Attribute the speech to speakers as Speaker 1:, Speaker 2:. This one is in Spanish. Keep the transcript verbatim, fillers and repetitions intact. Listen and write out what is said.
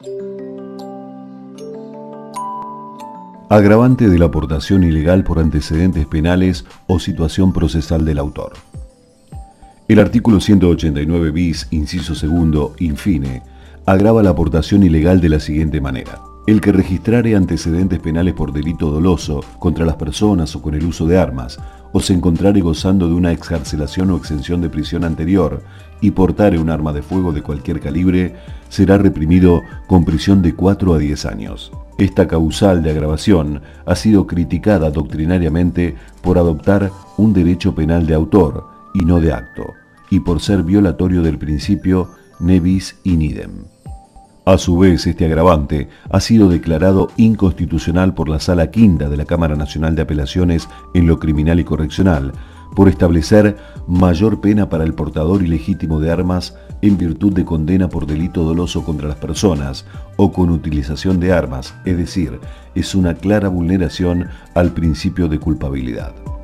Speaker 1: Agravante de la aportación ilegal por antecedentes penales o situación procesal del autor. El artículo ciento ochenta y nueve bis, inciso segundo, infine, agrava la aportación ilegal de la siguiente manera. El que registrare antecedentes penales por delito doloso contra las personas o con el uso de armas, o se encontrare gozando de una excarcelación o exención de prisión anterior y portare un arma de fuego de cualquier calibre, será reprimido con prisión de cuatro a diez años. Esta causal de agravación ha sido criticada doctrinariamente por adoptar un derecho penal de autor y no de acto, y por ser violatorio del principio ne bis in idem. A su vez, este agravante ha sido declarado inconstitucional por la Sala Quinta de la Cámara Nacional de Apelaciones en lo Criminal y Correccional, por establecer mayor pena para el portador ilegítimo de armas en virtud de condena por delito doloso contra las personas o con utilización de armas, es decir, es una clara vulneración al principio de culpabilidad.